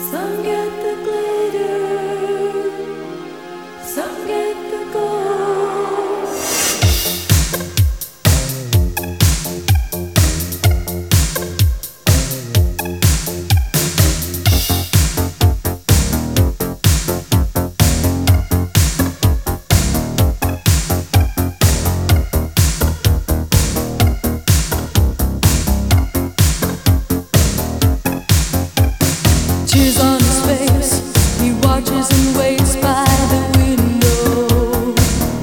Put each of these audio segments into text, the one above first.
Some get the glitter, some get the gold. Tears on his face, he watches and waits by the window,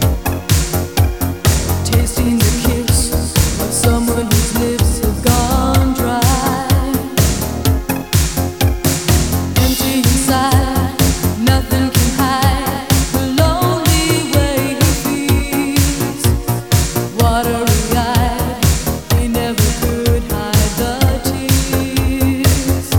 tasting the kiss of someone whose lips have gone dry. Empty inside, nothing can hide the lonely way he feels. Watery-eyed, he never could hide the tears.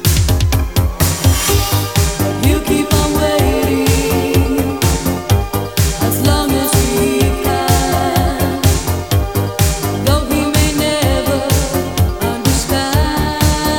He'll keep on waiting as long as he can, though he may never understand.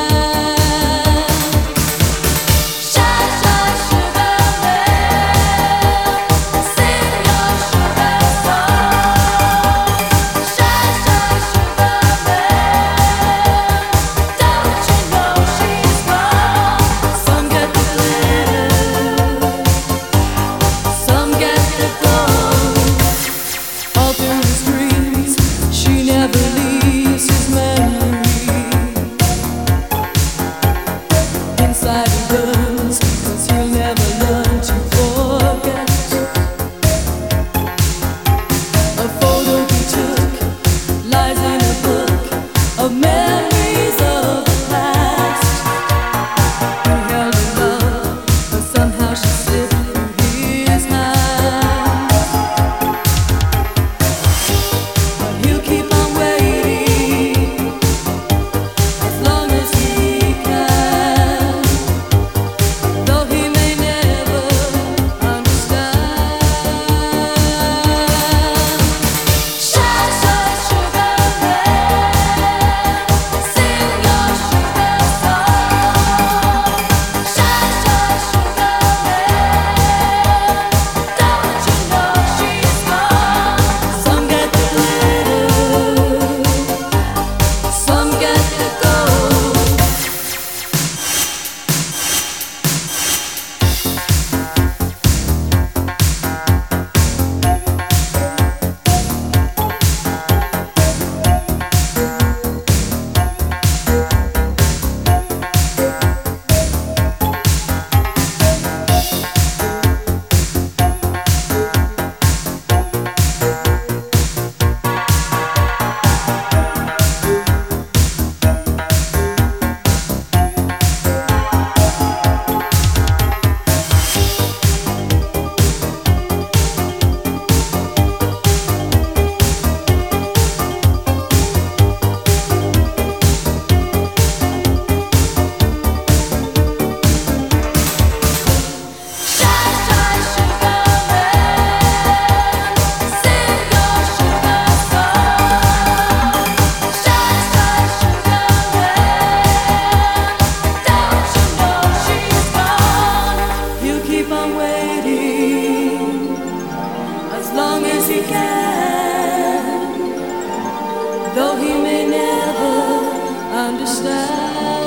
Shine, shine, sugar man, sing your sugar song. Shine, shine, sugar man, don't you know she's gone? Some get the glitter, some get the gold. All through his dreams, she never leaves his memory. Inside he burns, 'cause he'll never learn to forget. A photo he took lies in a book of memories of the past. He held her love, but somehow she slipped through his hands. But he'll keep on waiting as long as he can, though he may never understand. Shine, shine, sugar man, sing your sugar song. Shine, shine, sugar man, don't you know she's gone? Some get the glitter, some get the gold. Shine, shine, sugar man, sing your sugar song. Shine, shine, sugar man, don't you know she's gone? He'll keep on waiting as long as he can, though he may never understand.